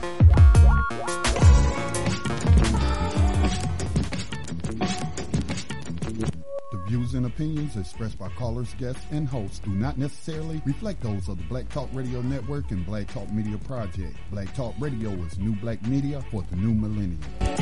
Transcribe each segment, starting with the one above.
The views and opinions expressed by callers, guests, and hosts do not necessarily reflect those of the Black Talk Radio Network and Black Talk Media Project. Black Talk Radio is new black media for the new millennium.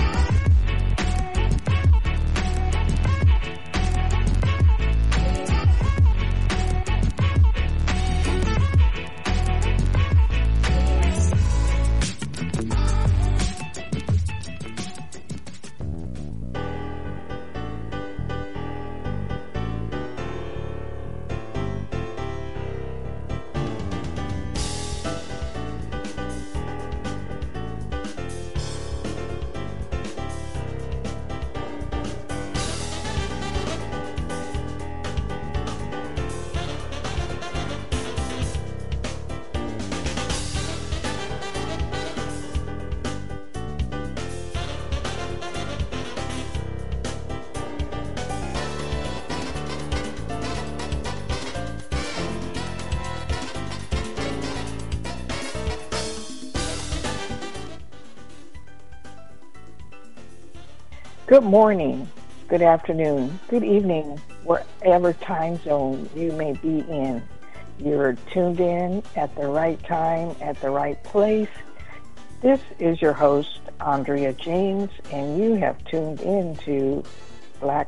Good morning, good afternoon, good evening, wherever time zone you may be in. You're tuned in at the right time, at the right place. This is your host, Andrea James, and you have tuned in to Black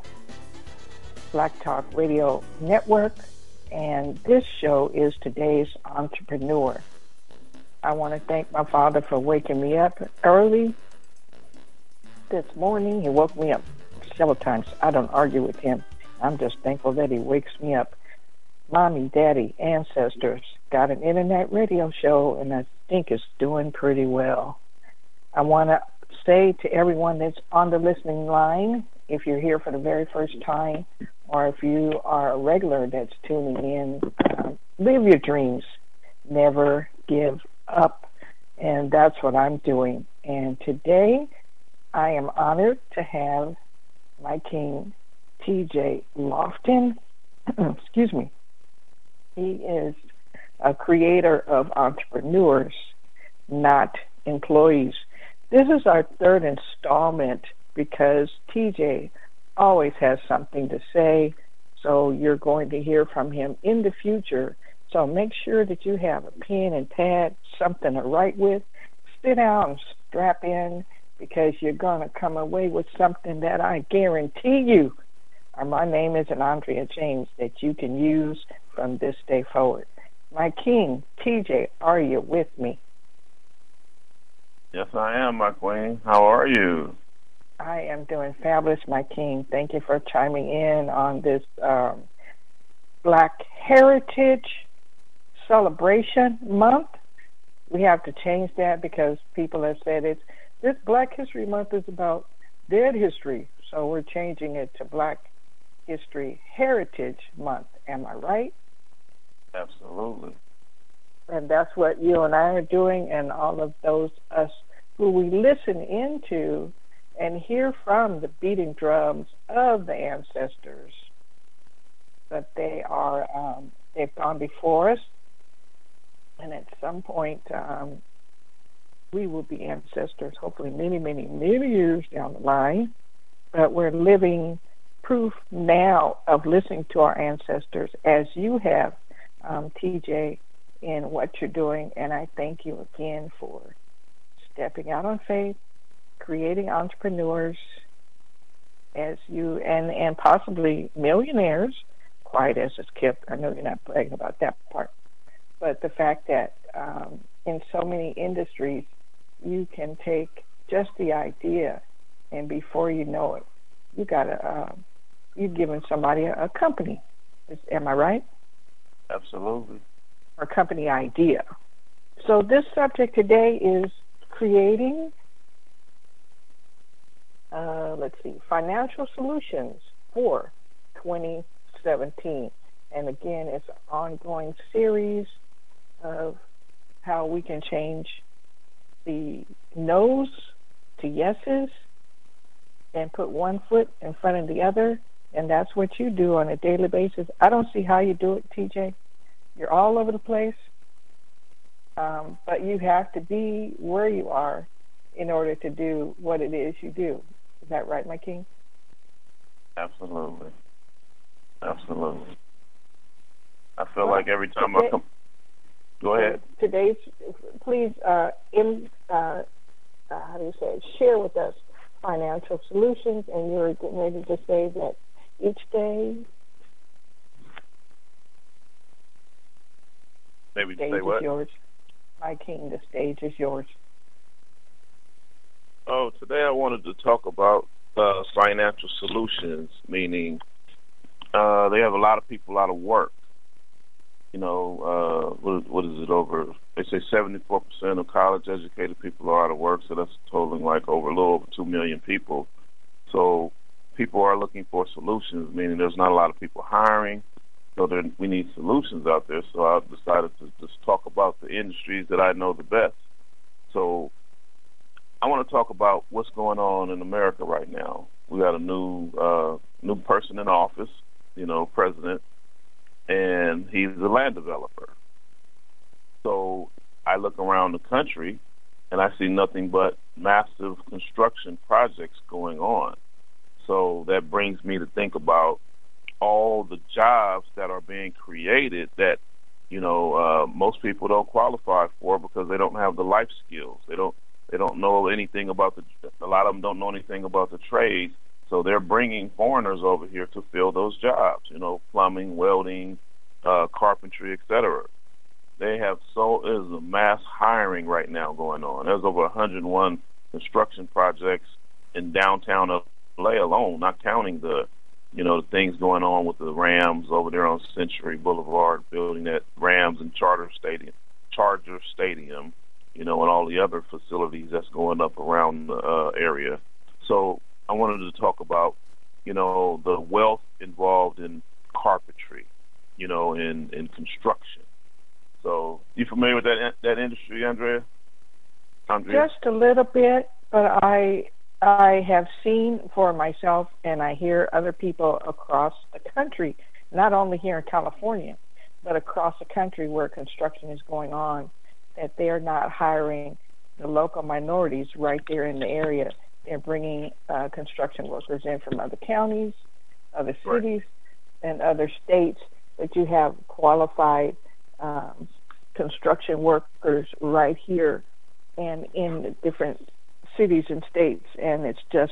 Talk Radio Network, and this show is today's entrepreneur. I want to thank my father for waking me up early this morning. He woke me up several times. I don't argue with him. I'm just thankful that he wakes me up. Mommy, daddy, ancestors got an internet radio show, and I think it's doing pretty well. I want to say to everyone that's on the listening line, if you're here for the very first time, or if you are a regular that's tuning in, live your dreams. Never give up. And that's what I'm doing. And today, I am honored to have my king, TJ Lofton. Excuse me. He is a creator of entrepreneurs, not employees. This is our third installment because TJ always has something to say, so you're going to hear from him in the future. So make sure that you have a pen and pad, something to write with. Sit down, strap in, because you're going to come away with something that I guarantee you, my name is Andrea James, that you can use from this day forward. My king, TJ, are you with me? Yes, I am, my queen. How are you? I am doing fabulous, my king. Thank you for chiming in on this Black Heritage Celebration Month. We have to change that because people have said this Black History Month is about dead history, so we're changing it to Black History Heritage Month. Am I right? Absolutely. And that's what you and I are doing, and all of those us who we listen into and hear from the beating drums of the ancestors. But they are, they've gone before us, and at some point, we will be ancestors, hopefully many, many, many years down the line. But we're living proof now of listening to our ancestors as you have, TJ, in what you're doing. And I thank you again for stepping out on faith, creating entrepreneurs as you, and possibly millionaires, quiet as it's kept. I know you're not bragging about that part. But the fact that in so many industries, you can take just the idea, and before you know it, you've given somebody a company. Am I right? Absolutely. Or company idea. So this subject today is creating, financial solutions for 2017. And again, it's an ongoing series of how we can change the no's to yeses and put one foot in front of the other. And that's what you do on a daily basis. I don't see how you do it, TJ. You're all over the place. but you have to be where you are in order to do what it is you do. Is that right, my king? Absolutely. Absolutely. I feel like every time I come... Go ahead. Today's, please, how do you say it? Share with us financial solutions, and you're getting ready to say that each day... Maybe say what? Is yours. My king, the stage is yours. Oh, today I wanted to talk about financial solutions, meaning they have a lot of people out of work. You know, what is it over? They say 74% of college-educated people are out of work, so that's totaling like a little over 2 million people. So people are looking for solutions, meaning there's not a lot of people hiring, so we need solutions out there. So I decided to just talk about the industries that I know the best. So I want to talk about what's going on in America right now. We got a new person in office, president, and he's a land developer. So I look around the country, and I see nothing but massive construction projects going on. So that brings me to think about all the jobs that are being created that, most people don't qualify for because they don't have the life skills. They don't know anything about a lot of them don't know anything about the trades. So they're bringing foreigners over here to fill those jobs, plumbing, welding, carpentry, etc. There's a mass hiring right now going on. There's over 101 construction projects in downtown LA alone, not counting the things going on with the Rams over there on Century Boulevard, building that Rams and Charger Stadium, and all the other facilities that's going up around the area. So I wanted to talk about, the wealth involved in carpentry, in construction. So you familiar with that industry, Andrea? Just a little bit, but I have seen for myself, and I hear other people across the country, not only here in California, but across the country where construction is going on, that they're not hiring the local minorities right there in the area. They're bringing construction workers in from other counties, other cities, and other states, that you have qualified construction workers right here and in different cities and states. And it's just,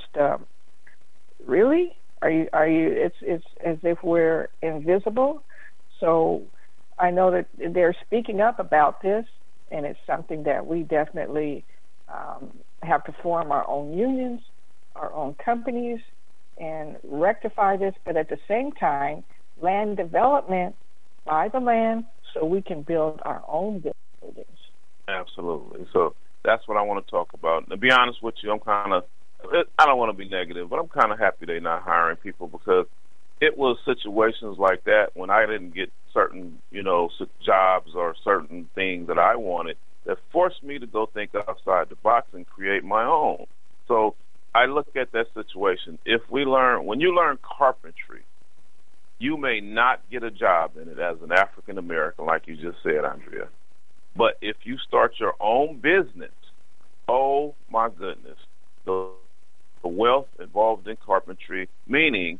really? Are you? It's as if we're invisible. So I know that they're speaking up about this, and it's something that we definitely have to form our own unions, our own companies, and rectify this. But at the same time, land development, buy the land so we can build our own buildings. Absolutely. So that's what I want to talk about. To be honest with you, I don't want to be negative, but I'm kind of happy they're not hiring people, because it was situations like that when I didn't get certain, jobs or certain things that I wanted that forced me to go think outside the box and create my own. So I look at that situation. When you learn carpentry, you may not get a job in it as an African American, like you just said, Andrea. But if you start your own business, oh my goodness, the wealth involved in carpentry, meaning,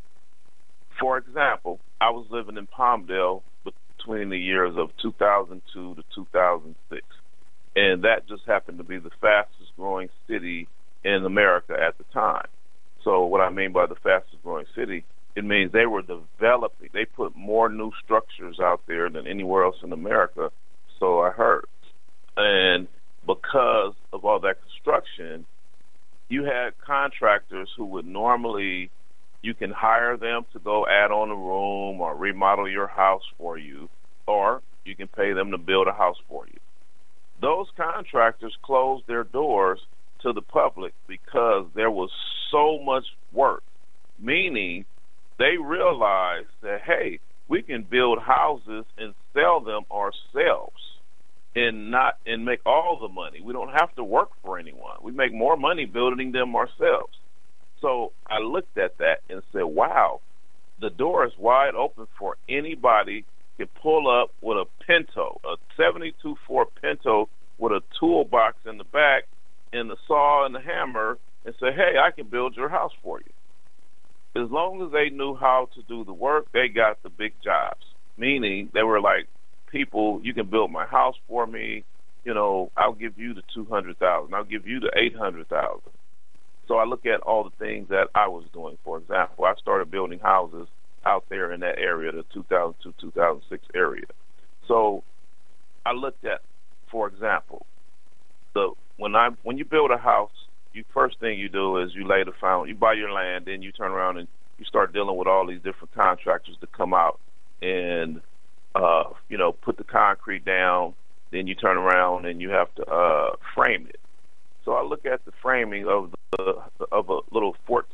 for example, I was living in Palmdale between the years of 2002 to 2006, and that just happened to be the fastest growing city in America at the time. So what I mean by the fastest growing city, it means they were developing. They put more new structures out there than anywhere else in America, so I heard. And because of all that construction, you had contractors who would normally, you can hire them to go add on a room or remodel your house for you, or you can pay them to build a house for you. Those contractors closed their doors to the public because there was so much work, meaning they realized that, hey, we can build houses and sell them ourselves and make all the money. We don't have to work for anyone. We make more money building them ourselves. So I looked at that and said, wow, the door is wide open for anybody could pull up with a Pinto, a 72 Ford Pinto with a toolbox in the back and the saw and the hammer and say, hey, I can build your house for you. As long as they knew how to do the work, they got the big jobs, meaning they were like, people, you can build my house for me. You know, I'll give you the $200,000. I'll give you the $800,000. So I look at all the things that I was doing. For example, I started building houses out there in that area, the 2002, 2006 area. So I looked at, for example, when you build a house, first thing you do is you lay the foundation. You buy your land, then you turn around and you start dealing with all these different contractors to come out and put the concrete down. Then you turn around and you have to frame it. So I look at the framing of a little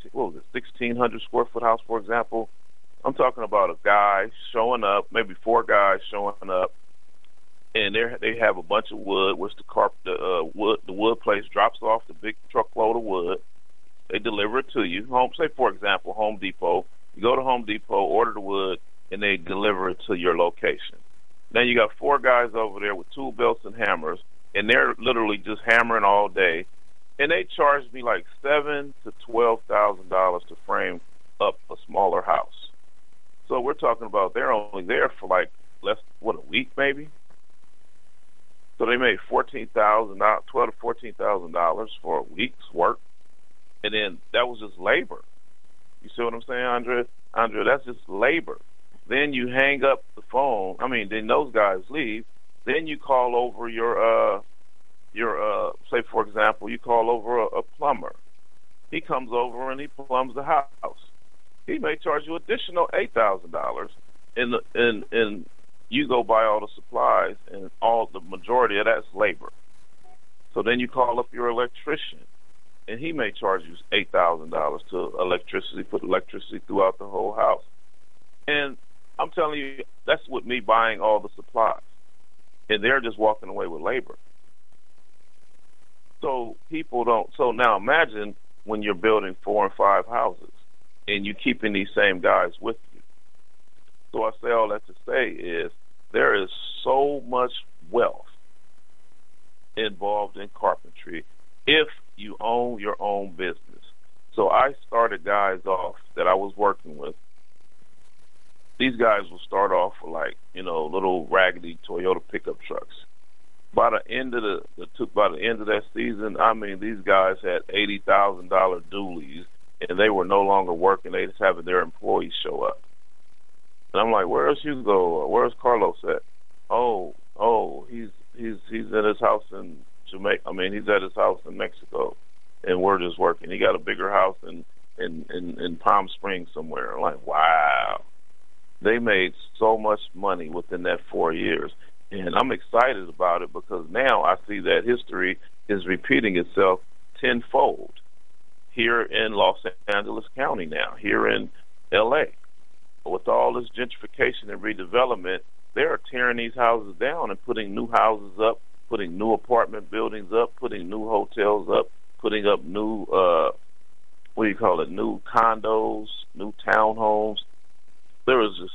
1,600 square foot house, for example. I'm talking about a guy showing up, maybe 4 guys showing up, and they have a bunch of wood, which the wood place drops off the big truckload of wood. They deliver it to you. Say, for example, Home Depot. You go to Home Depot, order the wood, and they deliver it to your location. Then you got 4 guys over there with tool belts and hammers, and they're literally just hammering all day. And they charged me like $7,000 to $12,000 to frame up a smaller house. So we're talking about they're only there for like a week maybe. So they made $12,000 to $14,000 for a week's work, and then that was just labor. You see what I'm saying, Andre? Andre, that's just labor. Then you hang up the phone. Then those guys leave. Then you call over your say, for example, you call over a plumber. He comes over and he plumbs the house. He may charge you additional $8,000, and you go buy all the supplies, and the majority of that's labor. So then you call up your electrician, and he may charge you $8,000 to put electricity throughout the whole house. And I'm telling you, that's with me buying all the supplies, and they're just walking away with labor. So people don't. So now imagine when you're building 4 and 5 houses, and you're keeping these same guys with you. So I say all that to say is there is so much wealth involved in carpentry if you own your own business. So I started guys off that I was working with. These guys will start off with little raggedy Toyota pickup trucks. By the end of that season, these guys had $80,000 dualies, and they were no longer working. They just having their employees show up. And I'm like, where's Hugo? Where's Carlos at? Oh, he's at his house in Jamaica. He's at his house in Mexico, and we're just working. He got a bigger house in Palm Springs somewhere. I'm like, wow. They made so much money within that 4 years. And I'm excited about it because now I see that history is repeating itself tenfold here in Los Angeles County now, here in L.A. With all this gentrification and redevelopment, they are tearing these houses down and putting new houses up, putting new apartment buildings up, putting new hotels up, putting up new, new condos, new townhomes. There is just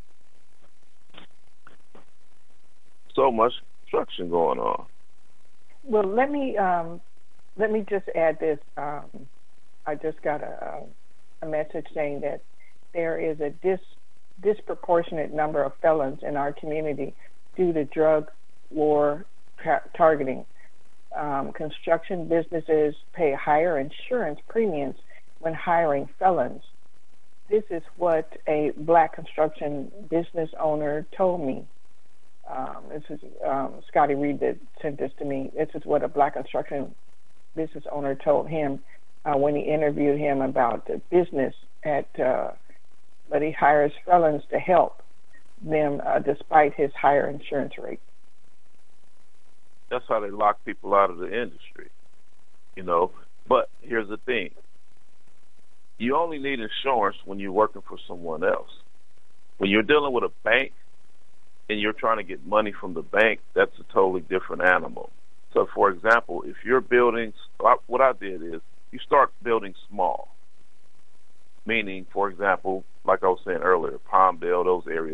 so much construction going on. Well, let me just add this. I just got a message saying that there is a disproportionate number of felons in our community due to drug war targeting. Construction businesses pay higher insurance premiums when hiring felons. This is what a black construction business owner told me. This is Scotty Reed that sent this to me. This is what a black construction business owner told him when he interviewed him about the business but he hires felons to help them despite his higher insurance rate. That's how they lock people out of the industry, But here's the thing. You only need insurance when you're working for someone else. When you're dealing with a bank and you're trying to get money from the bank, that's a totally different animal. So, for example, if you're building, what I did is you start building small. Meaning, for example, like I was saying earlier, Palmdale, those areas,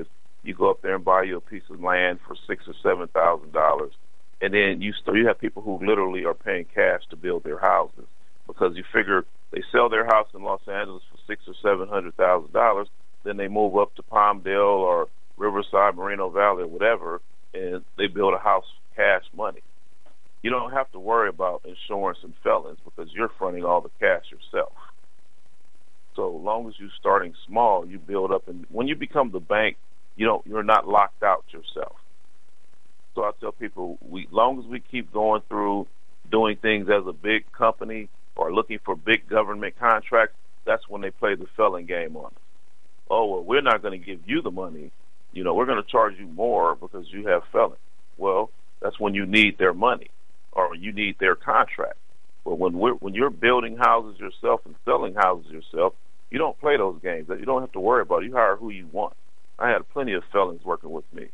You go up there and buy you a piece of land for $6,000 or $7,000, and then you have people who literally are paying cash to build their houses because you figure they sell their house in Los Angeles for $600,000 or $700,000, then they move up to Palmdale or Riverside, Moreno Valley, or whatever, and they build a house cash money. You don't have to worry about insurance and felons because you're fronting all the cash yourself. So as long as you're starting small, you build up, and when you become the bank, you're not locked out yourself. So I tell people, long as we keep going through doing things as a big company or looking for big government contracts, that's when they play the felon game on us. Oh, well, we're not going to give you the money. We're going to charge you more because you have felons. Well, that's when you need their money or you need their contract. But when you're building houses yourself and selling houses yourself, you don't play those games. You don't have to worry about it. You hire who you want. I had plenty of felons working with me.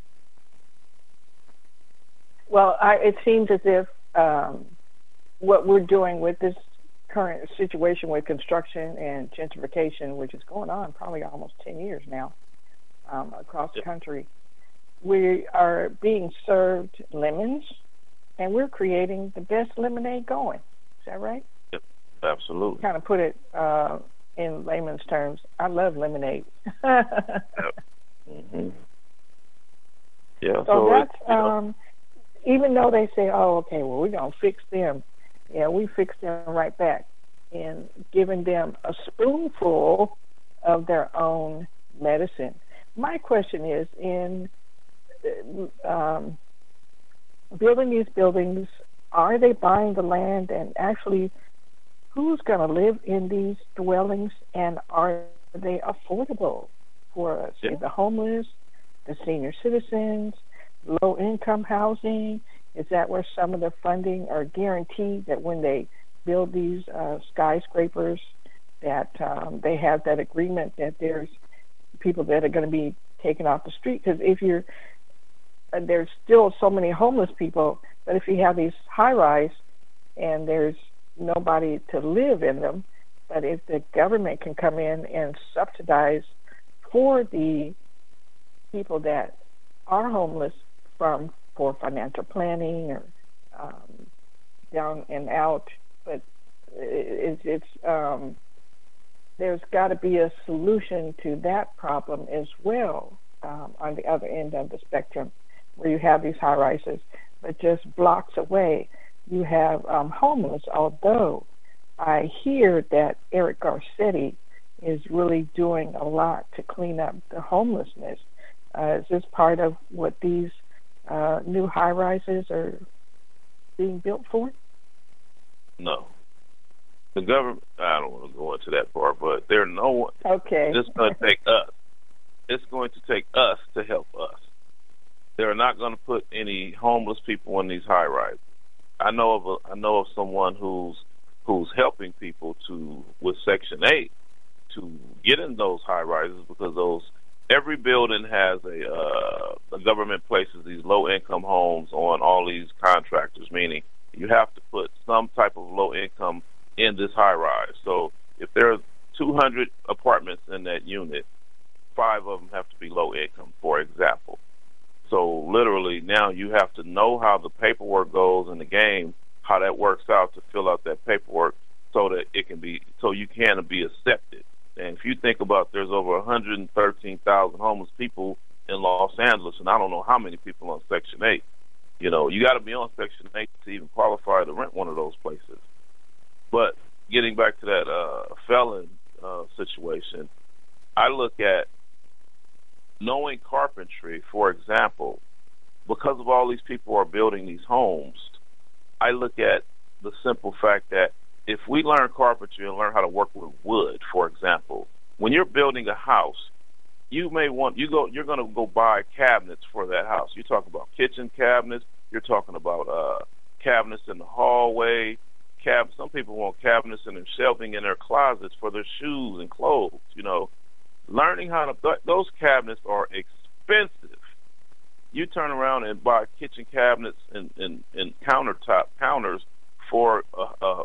Well, it seems as if what we're doing with this current situation with construction and gentrification, which is going on probably almost 10 years now across the country, we are being served lemons, and we're creating the best lemonade going. Is that right? Yep, absolutely. Kind of put it in layman's terms. I love lemonade. Yep. Mm-hmm. Yeah. So that's even though they say, "Oh, okay, well, we're gonna fix them," yeah, we fix them right back in giving them a spoonful of their own medicine. My question is, in building these buildings, are they buying the land, and actually, who's going to live in these dwellings, and are they affordable for, say, the homeless, the senior citizens, low-income housing? Is that where some of the funding are guaranteed that when they build these skyscrapers that they have that agreement that there's people that are going to be taken off the street? Because there's still so many homeless people, but if you have these high-rise and there's nobody to live in them, but if the government can come in and subsidize for the people that are homeless for financial planning or down and out, but it's there's got to be a solution to that problem as well on the other end of the spectrum, where you have these high rises, but just blocks away you have homeless. Although I hear that Eric Garcetti is really doing a lot to clean up the homelessness. Is this part of what these new high-rises are being built for? No. The government, I don't want to go into that part, but there's no one. Okay. It's going to take us. It's going to take us to help us. They're not going to put any homeless people in these high-rises. I know of someone who's helping people with Section 8 to get in those high-rises because every building has the government places these low-income homes on all these contractors, meaning you have to put some type of low income in this high-rise. So if there are 200 apartments in that unit, 5 of them have to be low income, for example. So literally now you have to know how the paperwork goes in the game, how that works out to fill out that paperwork so that you can be accepted. And if you think about, there's over 113,000 homeless people in Los Angeles, and I don't know how many people on Section 8. You got to be on Section 8 to even qualify to rent one of those places. But getting back to that felon situation, I look at knowing carpentry, for example, because of all these people are building these homes, I look at the simple fact that if we learn carpentry and learn how to work with wood, for example, when you're building a house, you're going to go buy cabinets for that house. You talk about kitchen cabinets. You're talking about cabinets in the hallway. Some people want cabinets in their shelving in their closets for their shoes and clothes. Learning how to those cabinets are expensive. You turn around and buy kitchen cabinets and counters for a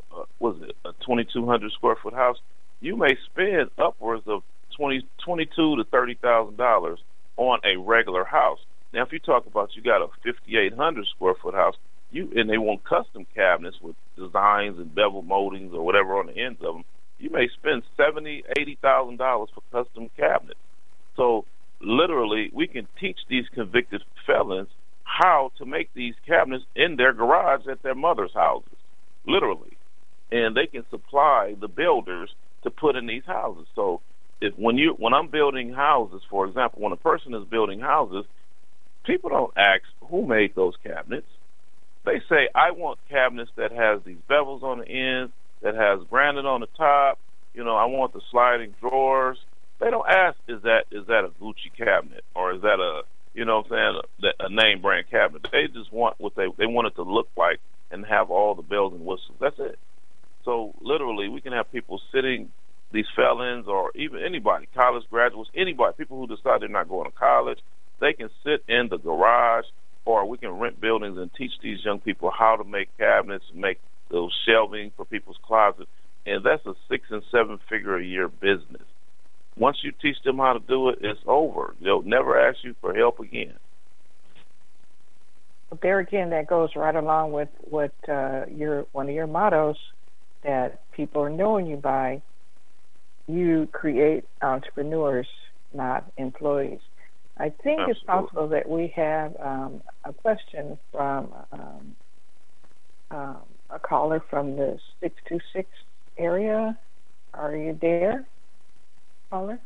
2,200 square foot house. You may spend upwards of $22,000 to $30,000 on a regular house. Now, if you talk about you got a 5,800 square foot house, and they want custom cabinets with designs and bevel moldings or whatever on the ends of them, you may spend $70,000-$80,000 for custom cabinets. So literally, we can teach these convicted felons how to make these cabinets in their garage at their mother's houses, literally, and they can supply the builders to put in these houses. So when I'm building houses, for example, when a person is building houses, people don't ask who made those cabinets. They say, I want cabinets that has these bevels on the ends, that has granite on the top. I want the sliding drawers. They don't ask, is that a Gucci cabinet, or is that a name brand cabinet? They just want what they want it to look like and have all the bells and whistles. That's it. So literally, we can have people sitting, these felons or even anybody, college graduates, anybody, people who decide they're not going to college, they can sit in the garage, or we can rent buildings and teach these young people how to make cabinets, make those shelving for people's closets, and that's a 6- and 7-figure a year business. Once you teach them how to do it, it's over. They'll never ask you for help again. There again, that goes right along with what one of your mottos that people are knowing you by. You create entrepreneurs, not employees. I think Absolutely. It's possible that we have a question from a caller from the 626 area. Are you there, caller?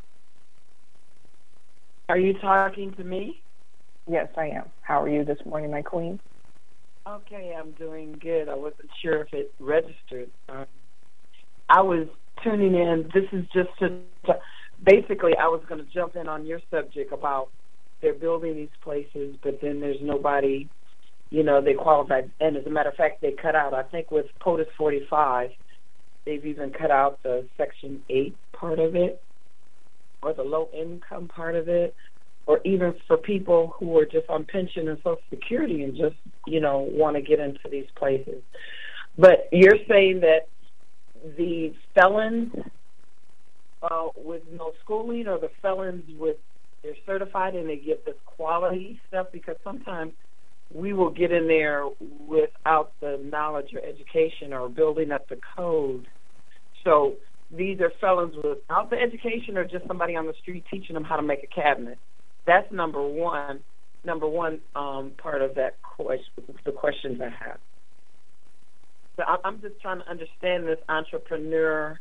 Are you talking to me? Yes, I am. How are you this morning, my queen? Okay, I'm doing good. I wasn't sure if it registered. I was tuning in. This is just basically, I was going to jump in on your subject about they're building these places, but then there's nobody, they qualify. And as a matter of fact, they cut out, I think with POTUS 45, they've even cut out the Section 8 part of it, or the low-income part of it, or even for people who are just on pension and Social Security and just, want to get into these places. But you're saying that the felons with no schooling, or the felons they're certified and they get this quality stuff, because sometimes we will get in there without the knowledge or education or building up the code. So these are felons without the education, or just somebody on the street teaching them how to make a cabinet. That's number one part of that the questions I have. So I'm just trying to understand this entrepreneur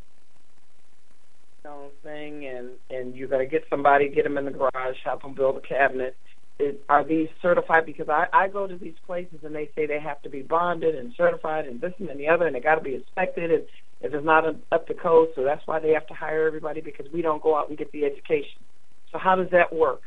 thing, and you got to get somebody, get them in the garage, help them build a cabinet. Are these certified? Because I go to these places and they say they have to be bonded and certified and this and the other, and they got to be inspected, and if it's not up to code, so that's why they have to hire everybody, because we don't go out and get the education. So how does that work?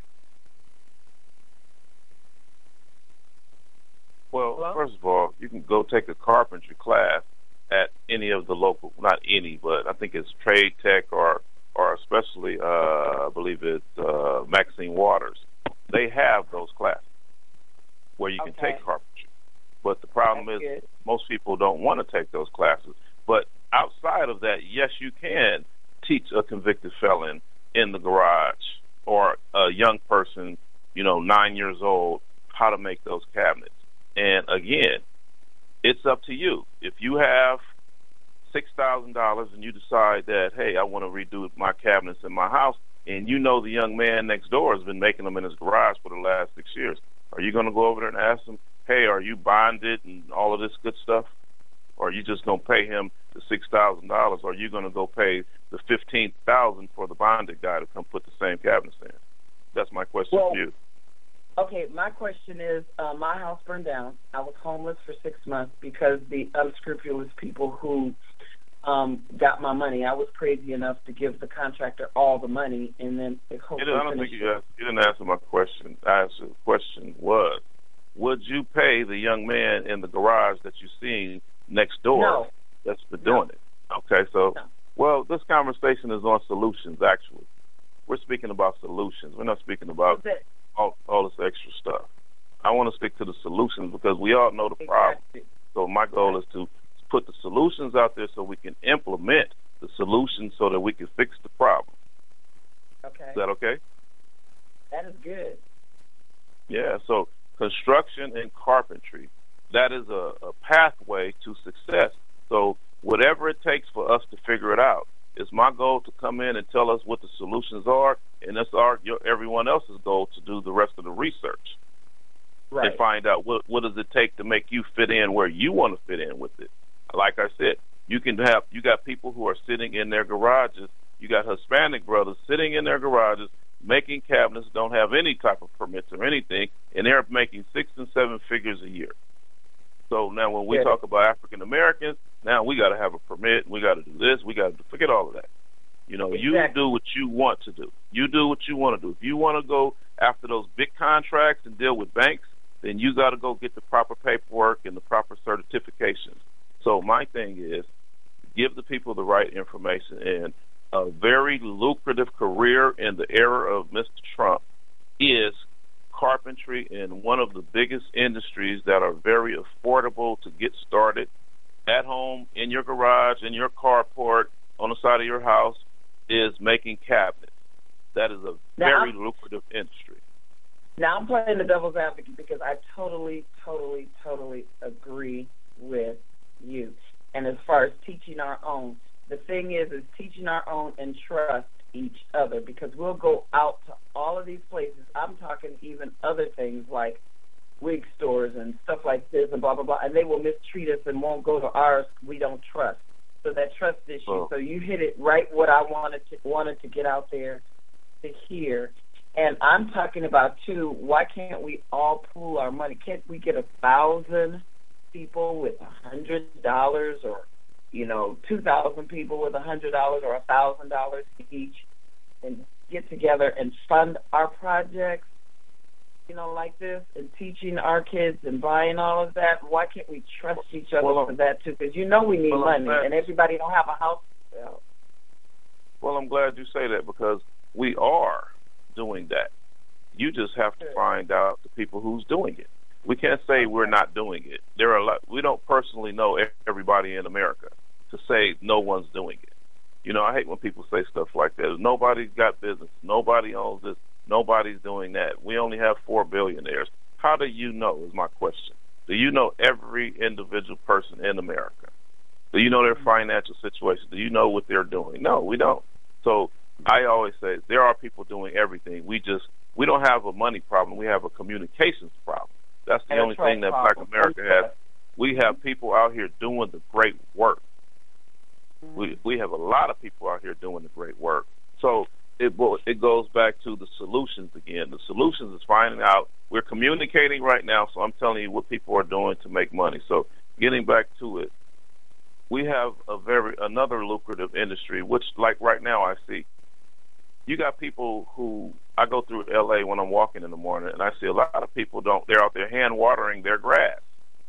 Well, Hello? First of all, you can go take a carpentry class at any of the local, not any, but I think it's Trade Tech or especially, I believe it's Maxine Waters. They have those classes where you can take carpentry. But the problem is most people don't want to take those classes. But outside of that, yes, you can teach a convicted felon in the garage, or a young person, 9 years old, how to make those cabinets. And again, it's up to you. If you have $6,000 and you decide that, hey, I want to redo my cabinets in my house, and the young man next door has been making them in his garage for the last 6 years, are you going to go over there and ask him, hey, are you bonded and all of this good stuff? Or are you just going to pay him the $6,000? Or are you going to go pay the $15,000 for the bonded guy to come put the same cabinets in? That's my question for you. Okay, my question is, my house burned down. I was homeless for 6 months because the unscrupulous people who got my money. I was crazy enough to give the contractor all the money, and then I don't think you didn't answer my question. The question was, would you pay the young man in the garage that you see next door that's been doing it? Okay, so, well, this conversation is on solutions, actually. We're speaking about solutions. We're not speaking about all this extra stuff. I want to stick to the solutions because we all know the problem. So my goal is to put the solutions out there so we can implement the solutions so that we can fix the problem. Okay. Is that okay? That is good. Yeah, so construction and carpentry, that is a pathway to success. So whatever it takes for us to figure it out, it's my goal to come in and tell us what the solutions are, and it's everyone else's goal to do the rest of the research. Right. And find out what does it take to make you fit in where you want to fit in with it. Like I said, you got people who are sitting in their garages. You got Hispanic brothers sitting in their garages making cabinets, don't have any type of permits or anything, and they're making 6 and 7 figures a year. So now when we talk about African Americans, now we got to have a permit, we got to do this, we got to forget all of that. You know, exactly. You do what you want to do. You do what you want to do. If you want to go after those big contracts and deal with banks, then you got to go get the proper paperwork and the proper certifications. So my thing is, give the people the right information. And a very lucrative career in the era of Mr. Trump is carpentry, and one of the biggest industries that are very affordable to get started at home, in your garage, in your carport, on the side of your house, is making cabinets. That is a very lucrative industry. Now, I'm playing the devil's advocate because I totally agree with you. And as far as teaching our own, the thing is teaching our own and trust each other, because we'll go out to all of these places. I'm talking even other things like wig stores and stuff like this and blah, blah, blah, and they will mistreat us and won't go to ours we don't trust. So that trust issue. Oh. So you hit it right what I wanted to get out there to hear. And I'm talking about, too, why can't we all pool our money? Can't we get 1,000 people with $100 or, 2,000 people with $100 or $1,000 each and get together and fund our projects, like this, and teaching our kids and buying all of that? Why can't we trust each other for that, too? Because we need money, and everybody don't have a house to sell. Well, I'm glad you say that, because we are doing that. You just have to find out the people who's doing it. We can't say we're not doing it. There are a lot. We don't personally know everybody in America to say no one's doing it. I hate when people say stuff like that. Nobody's got business. Nobody owns this. Nobody's doing that. We only have 4 billionaires. How do you know, is my question. Do you know every individual person in America? Do you know their financial situation? Do you know what they're doing? No, we don't. So I always say there are people doing everything. We don't have a money problem. We have a communications problem. That's the only thing that Black America has. We have people out here doing the great work. We have a lot of people out here doing the great work. So it goes back to the solutions again. The solutions is finding out. We're communicating right now, so I'm telling you what people are doing to make money. So getting back to it, we have another lucrative industry, which, like right now, I see. You got people who, I go through L.A. when I'm walking in the morning, and I see a lot of people they're out there hand watering their grass.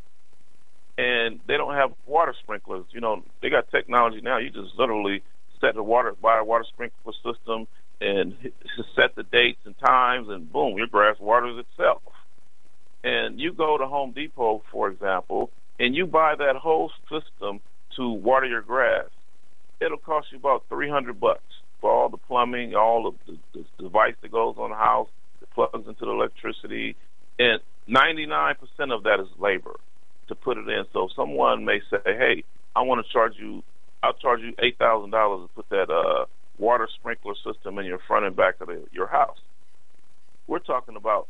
And they don't have water sprinklers. They got technology now. You just literally set buy a water sprinkler system and set the dates and times, and boom, your grass waters itself. And you go to Home Depot, for example, and you buy that whole system to water your grass. It'll cost you about $300 for all the plumbing, all of the device that goes on the house, that plugs into the electricity, and 99% of that is labor to put it in. So someone may say, hey, I'll charge you $8,000 to put that water sprinkler system in your front and back of your house. We're talking about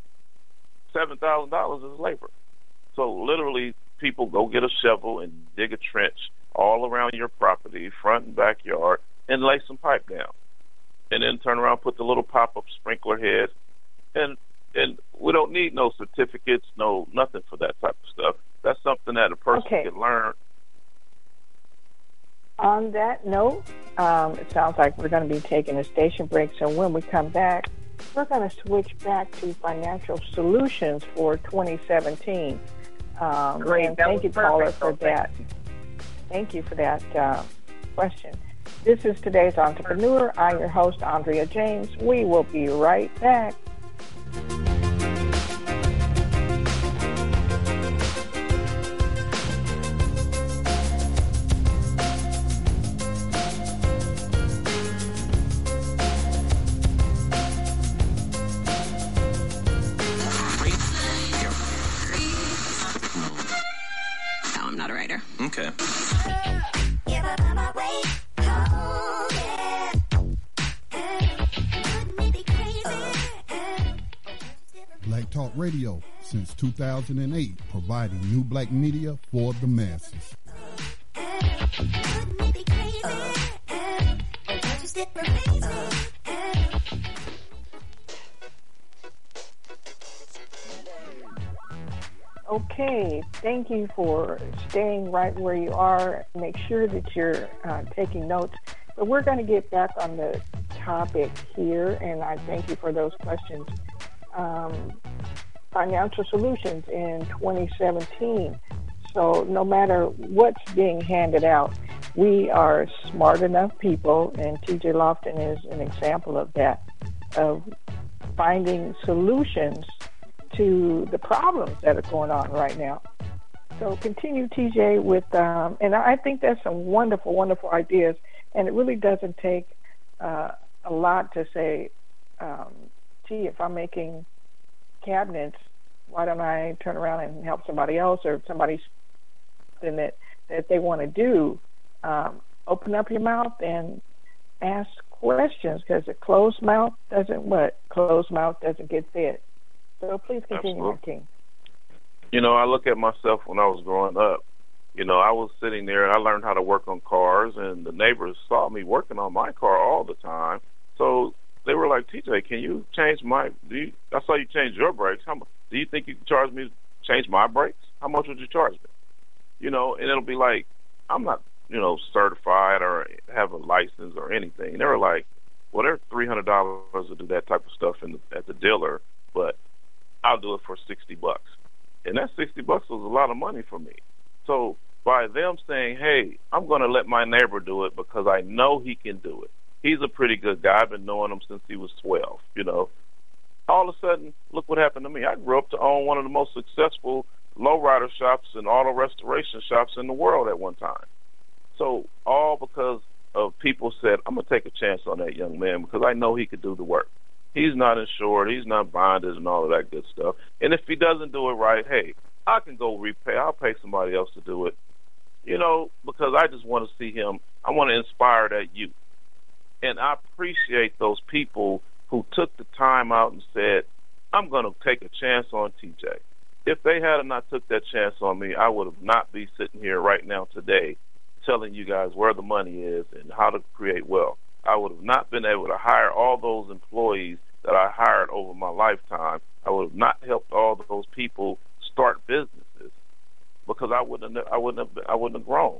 $7,000 is labor. So literally, people go get a shovel and dig a trench all around your property, front and backyard, and lay some pipe down. And then turn around, put the little pop-up sprinkler head. And we don't need no certificates, nothing for that type of stuff. That's something that a person can learn. On that note, it sounds like we're going to be taking a station break. So when we come back, we're going to switch back to financial solutions for 2017. Great. And thank you, caller, for that. Thank you for that question. This is Today's Entrepreneur. I'm your host, Andrea James. We will be right back. Radio since 2008, providing new black media for the masses. Okay, thank you for staying right where you are. Make sure that you're taking notes. But we're going to get back on the topic here, and I thank you for those questions. Financial solutions in 2017. So no matter what's being handed out, we are smart enough people, and TJ Lofton is an example of that, of finding solutions to the problems that are going on right now. So continue, TJ, with, and I think that's some wonderful, wonderful ideas, and it really doesn't take a lot to say, gee, if I'm making cabinets, why don't I turn around and help somebody else, or if somebody's something that they want to do, open up your mouth and ask questions, because a closed mouth doesn't get fed. So please continue, my king. You know, I look at myself when I was growing up. You know, I was sitting there and I learned how to work on cars, and the neighbors saw me working on my car all the time. So they were like, TJ, can you change I saw you change your brakes. Do you think you can charge me to change my brakes? How much would you charge me? You know, and it'll be like, I'm not, certified or have a license or anything. And they were like, well, they're $300 to do that type of stuff at the dealer, but I'll do it for $60. And that $60 was a lot of money for me. So by them saying, hey, I'm going to let my neighbor do it because I know he can do it. He's a pretty good guy. I've been knowing him since he was 12, All of a sudden, look what happened to me. I grew up to own one of the most successful lowrider shops and auto restoration shops in the world at one time. So all because of people said, I'm going to take a chance on that young man because I know he could do the work. He's not insured. He's not bonded and all of that good stuff. And if he doesn't do it right, hey, I can go repay. I'll pay somebody else to do it, because I just want to see him. I want to inspire that youth. And I appreciate those people who took the time out and said, I'm going to take a chance on TJ. If they had not took that chance on me, I would have not be sitting here right now today telling you guys where the money is and how to create wealth. I would have not been able to hire all those employees that I hired over my lifetime. I would have not helped all those people start businesses because I wouldn't have grown.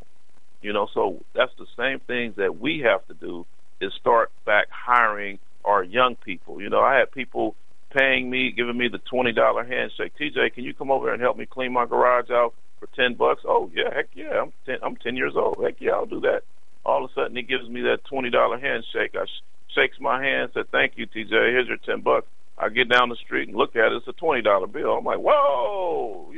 So that's the same things that we have to do is start back hiring our young people. I had people paying me, giving me the $20 handshake. TJ, can you come over and help me clean my garage out for $10? Oh yeah, heck yeah. I'm 10 years old. Heck yeah, I'll do that. All of a sudden, he gives me that $20 handshake. I shakes my hand, said, "Thank you, TJ. Here's your $10." I get down the street and look at it. It's a $20 bill. I'm like, whoa,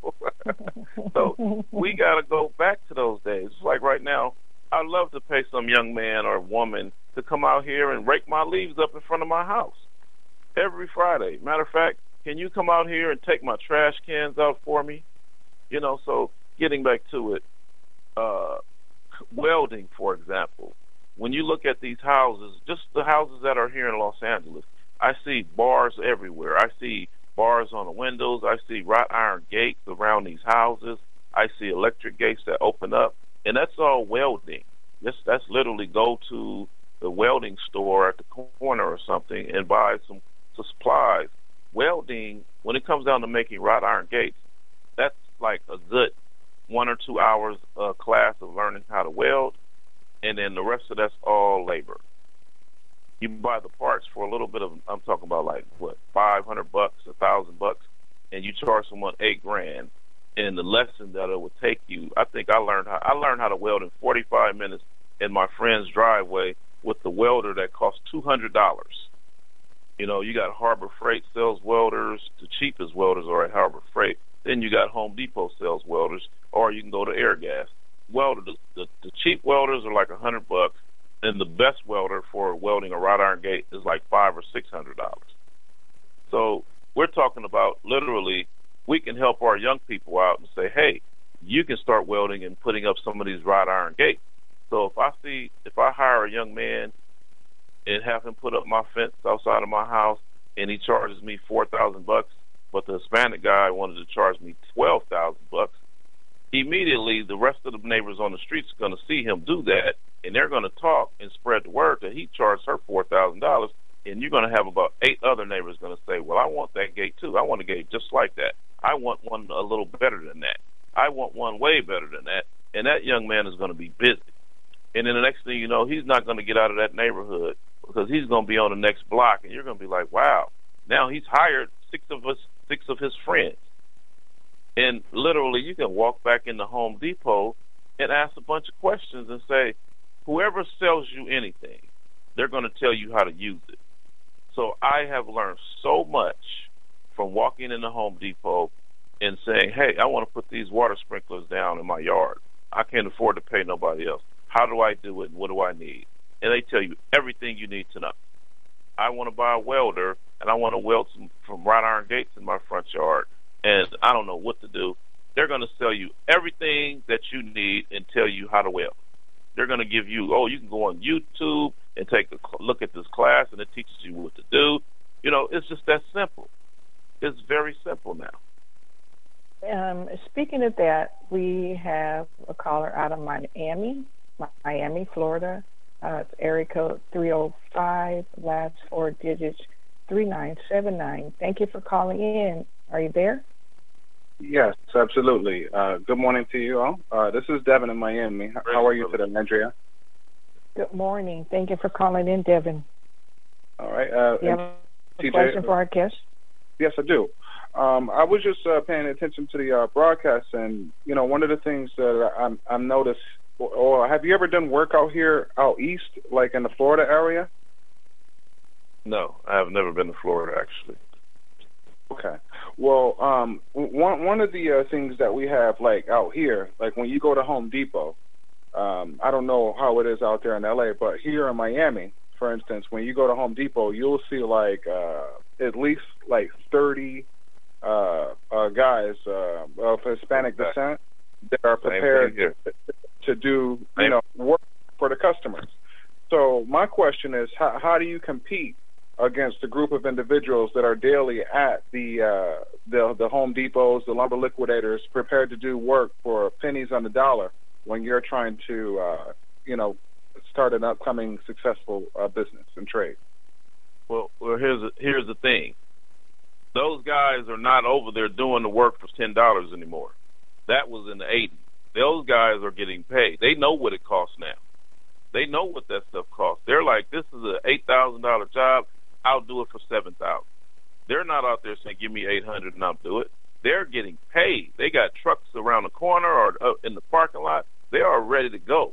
So we got to go back to those days. It's like right now, I'd love to pay some young man or woman to come out here and rake my leaves up in front of my house every Friday. Matter of fact, can you come out here and take my trash cans out for me? So getting back to it, welding, for example. When you look at these houses, just the houses that are here in Los Angeles, I see bars everywhere. I see bars on the windows. I see wrought iron gates around these houses. I see electric gates that open up, and that's all welding. That's literally go to the welding store at the corner or something and buy some supplies. Welding, when it comes down to making wrought iron gates, that's like a good 1 or 2 hours class of learning how to weld, and then the rest of that's all labor. You buy the parts for a little bit of, I'm talking about like what, $500, $1,000, and you charge someone $8,000. And the lesson that it would take you, I think I learned how to weld in 45 minutes in my friend's driveway with the welder that cost $200. You got Harbor Freight sells welders. The cheapest welders are at Harbor Freight. Then you got Home Depot sells welders, or you can go to Airgas. The cheap welders are like $100, and the best welder for welding a wrought iron gate is like $500 or $600. So we're talking about literally, we can help our young people out and say, hey, you can start welding and putting up some of these wrought iron gates. So if I hire a young man and have him put up my fence outside of my house, and he charges me $4,000 but the Hispanic guy wanted to charge me $12,000. Immediately, the rest of the neighbors on the streets are going to see him do that, and they're going to talk and spread the word that he charged her $4,000, and you're going to have about 8 other neighbors going to say, well, I want that gate too. I want a gate just like that. I want one a little better than that. I want one way better than that. And that young man is going to be busy. And then the next thing you know, he's not going to get out of that neighborhood because he's going to be on the next block, and you're going to be like, wow, now he's hired 6 of his friends. And literally, you can walk back into Home Depot and ask a bunch of questions and say, whoever sells you anything, they're going to tell you how to use it. So I have learned so much from walking into Home Depot and saying, hey, I want to put these water sprinklers down in my yard. I can't afford to pay nobody else. How do I do it, and what do I need? And they tell you everything you need to know. I want to buy a welder, and I want to weld some wrought iron gates in my front yard, and I don't know what to do. They're going to sell you everything that you need and tell you how to weld. They're going to give you, you can go on YouTube and take a look at this class, and it teaches you what to do. You know, it's just that simple. It's very simple now. Speaking of that, we have a caller out of Miami, Florida. It's area code 305, last 4 digits, 3979. Thank you for calling in. Are you there? Yes, absolutely. Good morning to you all. This is Devin in Miami. How are you today, Andrea? Good morning. Thank you for calling in, Devin. All right. Do you have a question for our guest? Yes, I do. I was just paying attention to the broadcast, and one of the things that I noticed. Or have you ever done work out east, like in the Florida area? No, I have never been to Florida, actually. Okay. Well, one of the things that we have, like out here, like when you go to Home Depot, I don't know how it is out there in LA, but here in Miami, for instance, when you go to Home Depot, you'll see like at least like 30 guys of Hispanic descent that are prepared to do work for the customers. So my question is, how do you compete against a group of individuals that are daily at the Home Depots, the lumber liquidators, prepared to do work for pennies on the dollar when you're trying to start an upcoming successful business and trade? Well, here's the thing. Those guys are not over there doing the work for $10 anymore. That was in the 80s. Those guys are getting paid. They know what it costs now. They know what that stuff costs. They're like, this is an $8,000 job. I'll do it for $7,000. They're not out there saying, give me $800 and I'll do it. They're getting paid. They got trucks around the corner or in the parking lot. They are ready to go.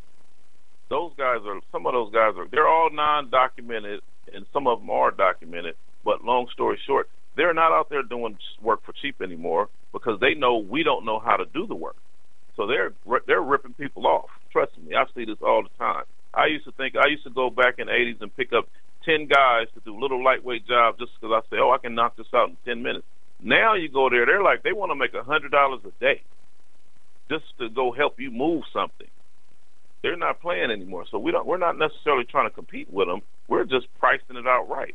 Some of those guys are, they're all non-documented, and some of them are documented. But long story short, they're not out there doing work for cheap anymore because they know we don't know how to do the work. So they're ripping people off. Trust me, I see this all the time. I used to go back in the 80s and pick up 10 guys to do little lightweight jobs just because I say, I can knock this out in 10 minutes. Now you go there, they're like, they want to make $100 a day just to go help you move something. They're not playing anymore. So we're not necessarily trying to compete with them. We're just pricing it out right.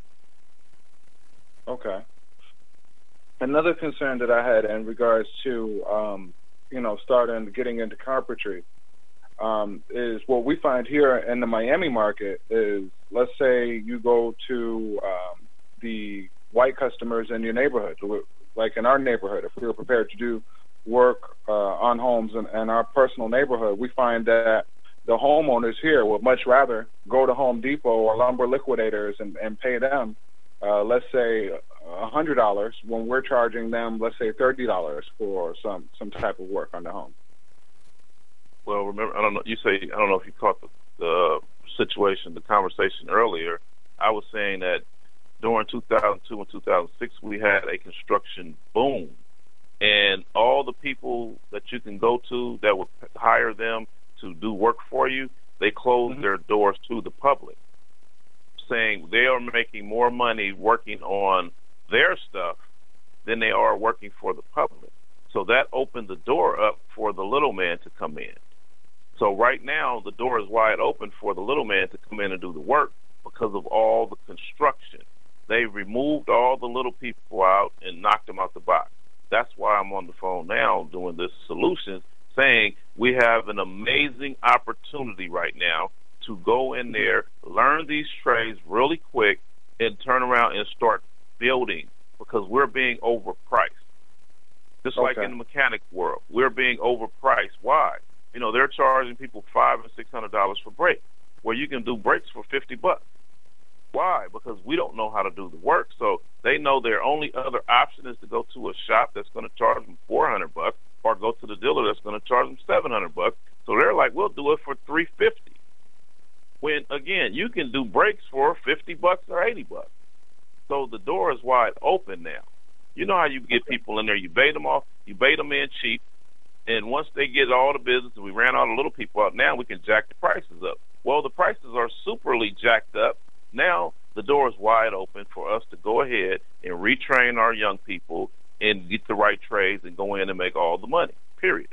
Okay. Another concern that I had in regards to getting into carpentry is what we find here in the Miami market is, let's say you go to the white customers in your neighborhood, like in our neighborhood, if we were prepared to do work on homes in our personal neighborhood, we find that the homeowners here would much rather go to Home Depot or lumber liquidators and pay them, let's say, $100 when we're charging them, let's say, $30 for some type of work on the home. Well, remember, I don't know if you caught the situation, the conversation earlier. I was saying that during 2002 and 2006, we had a construction boom, and all the people that you can go to that would hire them to do work for you, they closed their doors to the public, saying they are making more money working on their stuff than they are working for the public. So that opened the door up for the little man to come in. So right now, the door is wide open for the little man to come in and do the work because of all the construction. They removed all the little people out and knocked them out the box. That's why I'm on the phone now doing this solutions, saying we have an amazing opportunity right now to go in there, learn these trades really quick, and turn around and start building, because we're being overpriced. Just like in the mechanic world, we're being overpriced. Why? You know, they're charging people $500 and $600 for brakes, where you can do brakes for $50. Why? Because we don't know how to do the work. So they know their only other option is to go to a shop that's going to charge them $400, or go to the dealer that's going to charge them $700. So they're like, we'll do it for $350. When again, you can do brakes for $50 or $80. So the door is wide open now. You know how you get people in there, you bait them off, you bait them in cheap, and once they get all the business and we ran all the little people out, now we can jack the prices up. Well, the prices are superly jacked up. Now the door is wide open for us to go ahead and retrain our young people and get the right trades and go in and make all the money, period.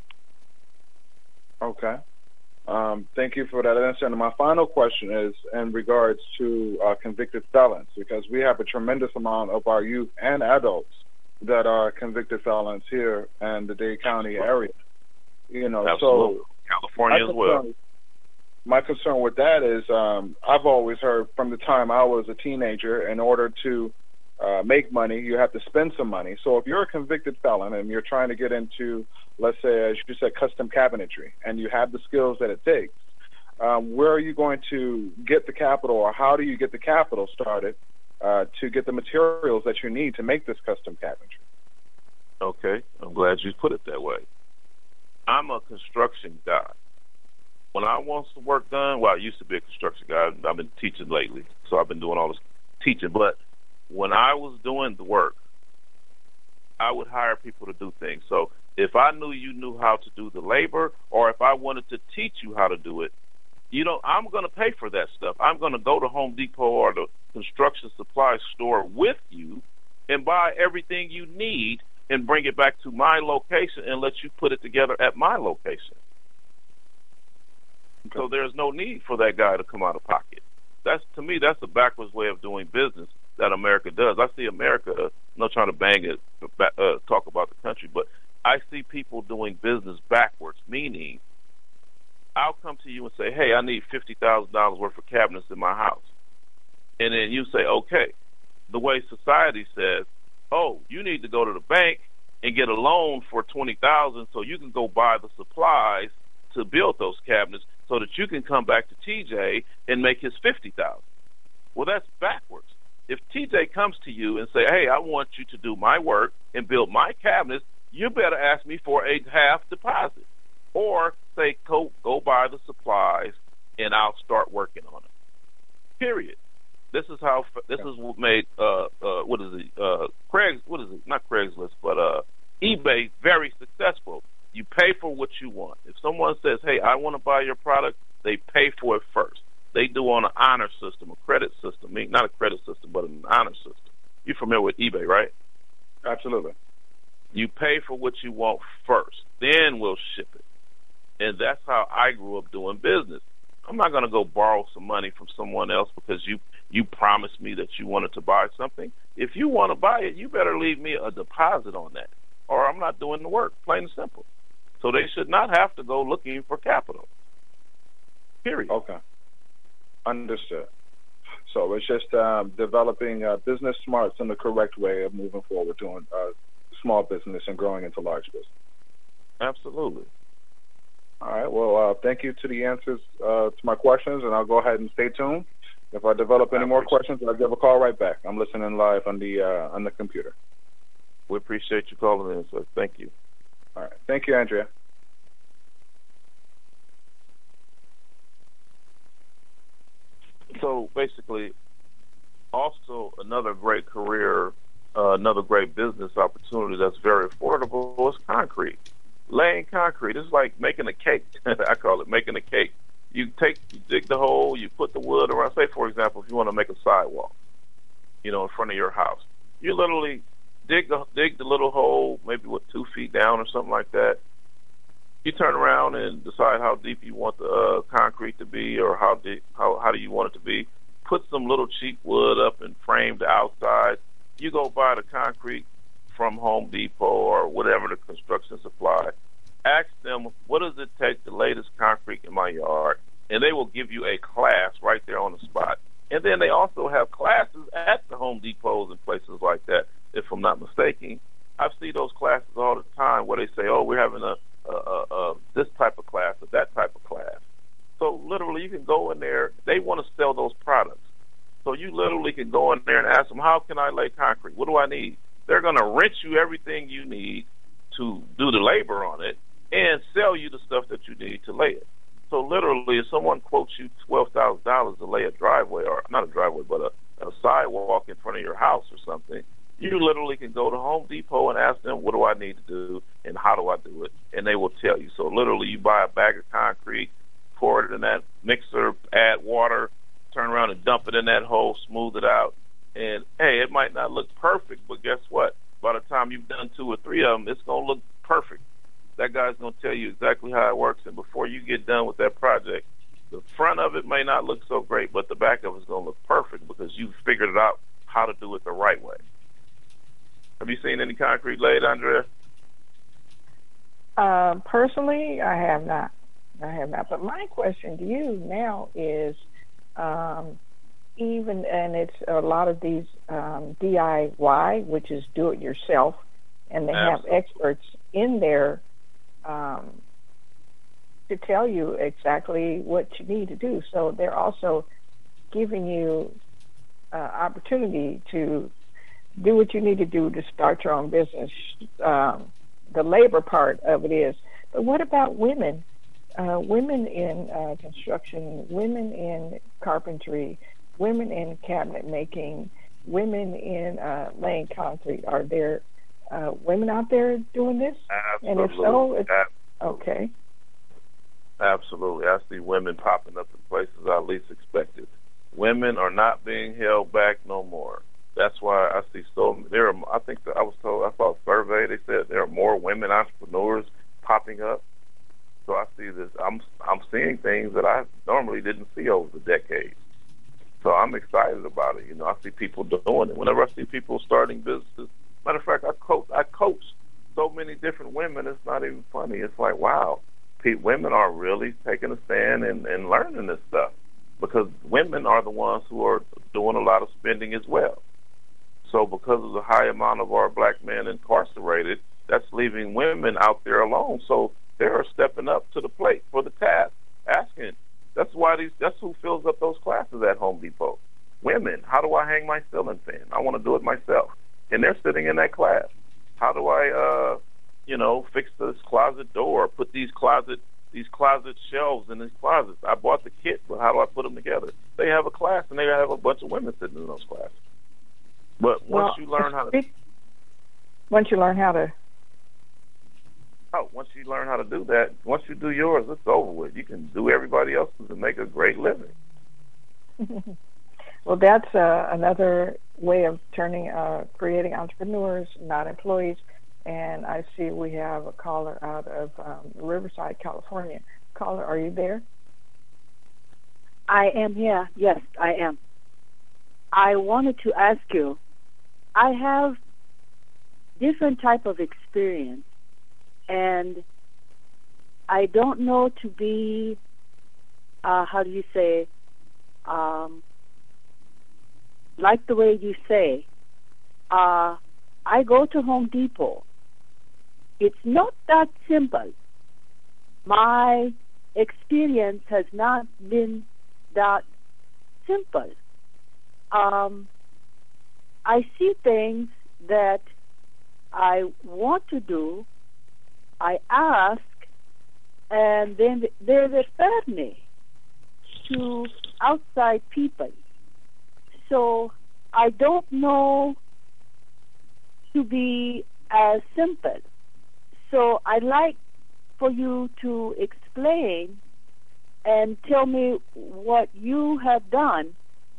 Okay. Thank you for that answer. And my final question is in regards to convicted felons, because we have a tremendous amount of our youth and adults that are convicted felons here in the Dade County area. You know, absolutely. So California as well. My concern with that is I've always heard from the time I was a teenager, in order to make money, you have to spend some money. So if you're a convicted felon and you're trying to get into, let's say, as you said, custom cabinetry, and you have the skills that it takes, where are you going to get the capital, or how do you get the capital started to get the materials that you need to make this custom cabinetry? Okay, I'm glad you put it that way. I'm a construction guy. When I want some work done, well, I used to be a construction guy. I've been teaching lately, so I've been doing all this teaching. But when I was doing the work, I would hire people to do things. So if I knew you knew how to do the labor, or if I wanted to teach you how to do it, I'm going to pay for that stuff. I'm going to go to Home Depot or the construction supply store with you and buy everything you need and bring it back to my location and let you put it together at my location. Okay. So there's no need for that guy to come out of pocket. To me, that's a backwards way of doing business that America does. I see America, I'm not trying to bang it, talk about the country, but I see people doing business backwards, meaning I'll come to you and say, hey, I need $50,000 worth of cabinets in my house. And then you say, okay. The way society says, oh, you need to go to the bank and get a loan for $20,000 so you can go buy the supplies to build those cabinets so that you can come back to TJ and make his $50,000. Well, that's backwards. If TJ comes to you and say, hey, I want you to do my work and build my cabinets, you better ask me for a half deposit. Or say, go buy the supplies and I'll start working on it. Period. This is what made Craigslist, but eBay very successful. You pay for what you want. If someone says, hey, I want to buy your product, they pay for it first. They do on an honor system, a credit system. I mean, not a credit system, but an honor system. You're familiar with eBay, right? Absolutely. You pay for what you want first, then we'll ship it. And that's how I grew up doing business. I'm not going to go borrow some money from someone else because you promised me that you wanted to buy something. If you want to buy it, you better leave me a deposit on that, or I'm not doing the work, plain and simple. So they should not have to go looking for capital. Period. Okay. Understood. So it's just developing business smarts in the correct way of moving forward, doing small business and growing into large business. Absolutely. All right. Well, thank you to the answers to my questions, and I'll go ahead and stay tuned. If I develop any more questions, I'll give a call right back. I'm listening live on the computer. We appreciate you calling in, sir. Thank you. All right. Thank you, Andrea. So basically, also another great career, another great business opportunity that's very affordable is concrete. Laying concrete is like making a cake. I call it making a cake. You dig the hole, you put the wood around. Say, for example, if you want to make a sidewalk, in front of your house, you literally dig the little hole, maybe 2 feet down or something like that. You turn around and decide how deep you want the concrete to be, or how do you want it to be. put some little cheap wood up and frame the outside. You go buy the concrete from Home Depot or whatever the construction supply. Ask them, what does it take to lay this concrete in my yard? And they will give you a class right there on the spot. And then they also have classes at the Home Depots and places like that, if I'm not mistaken. I see those classes all the time where they say, oh, we're having a this type of class or that type of class. So literally you can go in there. They want to sell those products. So you literally can go in there and ask them, how can I lay concrete? What do I need? They're going to rent you everything you need to do the labor on it and sell you the stuff that you need to lay it. So literally, if someone quotes you $12,000 to lay a driveway, or not a driveway, but a sidewalk in front of your house or something, you literally can go to Home Depot and ask them, what do I need to do and how do I do it? And they will tell you. So literally, you buy a bag of concrete, pour it in that mixer, add water, turn around and dump it in that hole, smooth it out. And, hey, it might not look perfect, but guess what? By the time you've done 2 or 3 of them, it's going to look perfect. That guy's going to tell you exactly how it works, and before you get done with that project, the front of it may not look so great, but the back of it is going to look perfect because you've figured it out how to do it the right way. Have you seen any concrete laid, Andrea? Personally, I have not. But my question to you now is, and it's a lot of these DIY, which is do it yourself, and they have experts in there to tell you exactly what you need to do. So they're also giving you opportunity to do what you need to do to start your own business. The labor part of it is. But what about women? Women in construction, women in carpentry, women in cabinet making, women in laying concrete. Are there women out there doing this? Absolutely. And if so, it's okay. Absolutely. I see women popping up in places I least expected. Women are not being held back no more. That's why I see I saw a survey, they said there are more women entrepreneurs popping up. So I see this, I'm seeing things that I normally didn't see over the decades. So I'm excited about it. I see people doing it. Whenever I see people starting businesses, matter of fact, I coach so many different women, it's not even funny. It's like, wow, women are really taking a stand and learning this stuff, because women are the ones who are doing a lot of spending as well. So because of the high amount of our black men incarcerated, that's leaving women out there alone. So they are stepping up to the plate for the task, asking. That's who fills up those classes at Home Depot. Women, how do I hang my ceiling fan? I want to do it myself. And they're sitting in that class. How do I, fix this closet door, put these closet shelves in these closets? I bought the kit, but how do I put them together? They have a class, and they have a bunch of women sitting in those classes. But once you learn how to do that, once you do yours, it's over with. You can do everybody else's and make a great living. Well, that's another way of creating entrepreneurs, not employees. And I see we have a caller out of Riverside, California. Caller, are you there? I am here. Yes, I am. I wanted to ask you, I have different type of experience, and I don't know to be, like the way you say, I go to Home Depot. It's not that simple. My experience has not been that simple. I see things that I want to do, I ask, and then they refer me to outside people. So I don't know to be as simple. So I'd like for you to explain and tell me what you have done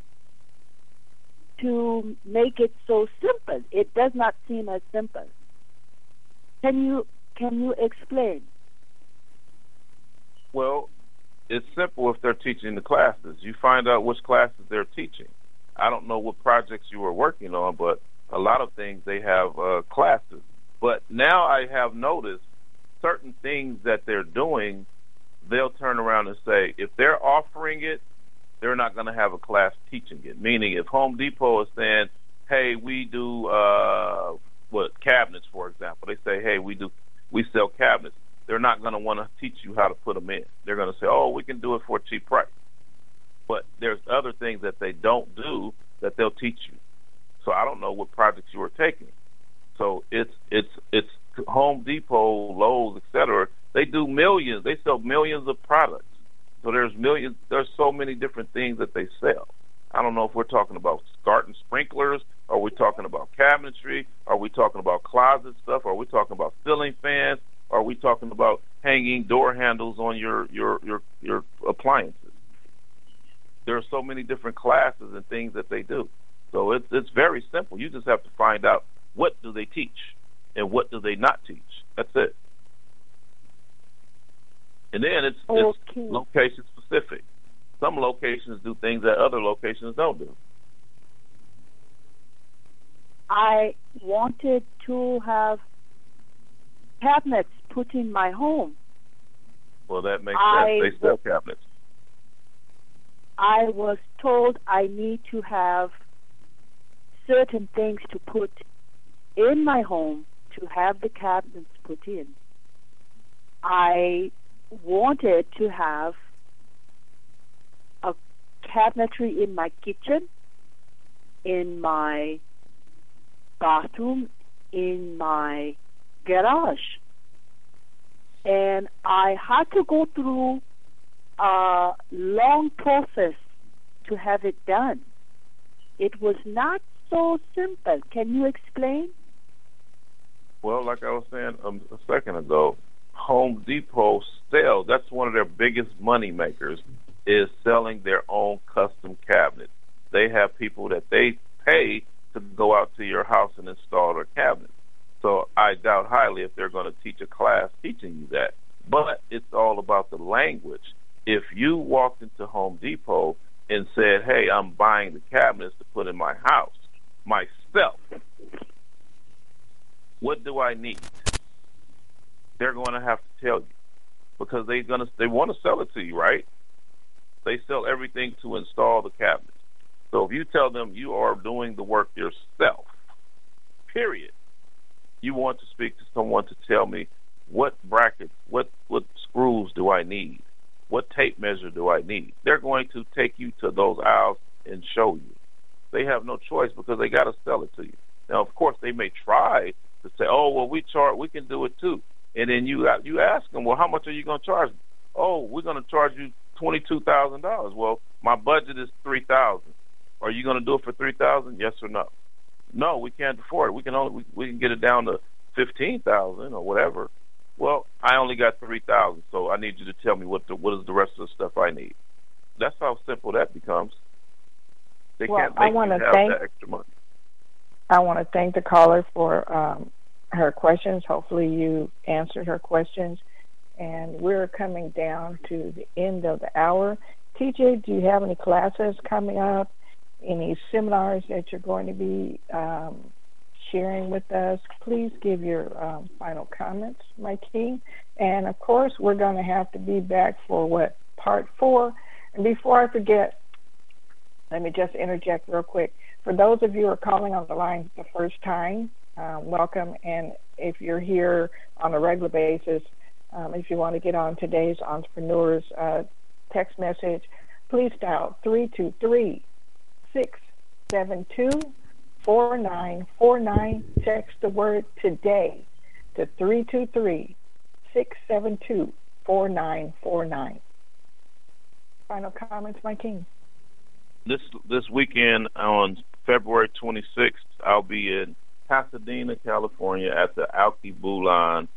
to make it so simple. It does not seem as simple. Can you explain? Well, it's simple if they're teaching the classes. You find out which classes they're teaching. I don't know what projects you were working on, but a lot of things they have classes. But now I have noticed certain things that they're doing, they'll turn around and say, if they're offering it, they're not going to have a class teaching it. Meaning if Home Depot is saying, hey, we do, cabinets, for example. They say, hey, we sell cabinets. They're not going to want to teach you how to put them in. They're going to say, oh, we can do it for a cheap price. But there's other things that they don't do that they'll teach you. So I don't know what projects you were taking. So it's Home Depot, Lowe's, etc. They do millions. They sell millions of products. So there's so many different things that they sell. I don't know if we're talking about garden sprinklers, are we talking about cabinetry, are we talking about closet stuff, are we talking about ceiling fans, are we talking about hanging door handles on your appliances? There are so many different classes and things that they do. So it's very simple. You just have to find out what do they teach and what do they not teach. That's it. And then it's location specific. Some locations do things that other locations don't do. I wanted to have cabinets put in my home. Well, that makes sense. They sell cabinets. I was told I need to have certain things to put in my home to have the cabinets put in. I wanted to have a cabinetry in my kitchen, in my bathroom, in my garage. And I had to go through a long process to have it done. It was not so simple. Can you explain? Well, like I was saying a second ago, Home Depot sells, that's one of their biggest money makers, is selling their own custom cabinets. They have people that they pay to go out to your house and install their cabinets. So I doubt highly if they're going to teach a class teaching you that. But it's all about the language. If you walked into Home Depot and said, hey, I'm buying the cabinets to put in my house myself, what do I need? They're going to have to tell you because they want to sell it to you, right? They sell everything to install the cabinets. So if you tell them you are doing the work yourself, period, you want to speak to someone to tell me what brackets, what screws do I need? What tape measure do I need? They're going to take you to those aisles and show you. They have no choice because they got to sell it to you. Now, of course, they may try to say, "Oh, well, we can do it too." And then you ask them, "Well, how much are you going to charge me?" "Oh, we're going to charge you $22,000." "Well, my budget is $3,000. Are you going to do it for $3,000? Yes or no?" "No, we can't afford it. We can get it down to $15,000 or whatever." "Well, I only got $3,000, so I need you to tell me what is the rest of the stuff I need." That's how simple that becomes. They can't make you have that extra money. I want to thank the caller for her questions. Hopefully you answered her questions. And we're coming down to the end of the hour. TJ, do you have any classes coming up? Any seminars that you're going to be sharing with us? Please give your final comments, my king. And, of course, we're going to have to be back for, part 4. And before I forget, let me just interject real quick. For those of you who are calling on the line the first time, welcome. And if you're here on a regular basis, if you want to get on today's Entrepreneurs text message, please dial 323-672-4949. Text the word today to 323-672-4949. Final comments, my king. This weekend on February 26th, I'll be in Pasadena, California at the Alkebulan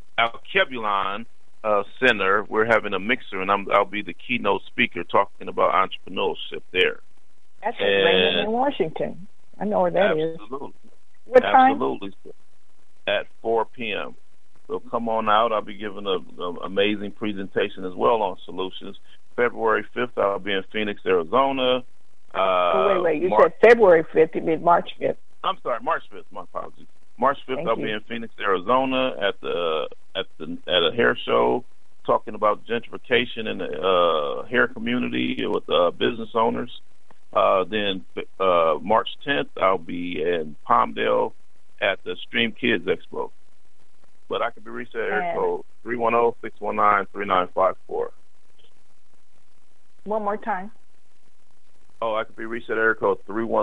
Center. We're having a mixer, and I'll be the keynote speaker talking about entrepreneurship there. That's in Washington. I know where that is. Absolutely. What time? Absolutely. At 4 p.m. So come on out. I'll be giving an amazing presentation as well on solutions. February 5th, I'll be in Phoenix, Arizona. Wait. You said February 5th. You mean March 5th. I'm sorry, March 5th. My apologies. March 5th, I'll be in Phoenix, Arizona at a hair show talking about gentrification in the hair community with business owners. Then March 10th, I'll be in Palmdale at the Stream Kids Expo. But I can be reached at area code 310-619-3954. One more time. Oh, I can be reached at area code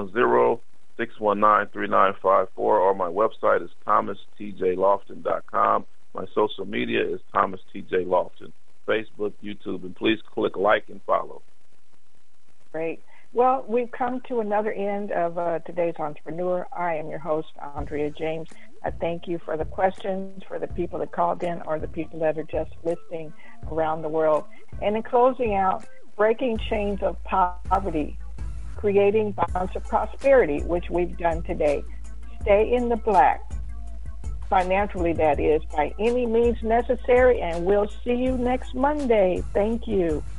310-619-3954, or my website is thomastjlofton.com. My social media is Thomas T.J. Lofton, Facebook, YouTube, and please click like and follow. Great. Well, we've come to another end of today's Entrepreneur. I am your host, Andrea James. I thank you for the questions, for the people that called in, or the people that are just listening around the world. And in closing out, breaking chains of poverty, creating bonds of prosperity, which we've done today. Stay in the black, financially that is, by any means necessary, and we'll see you next Monday. Thank you.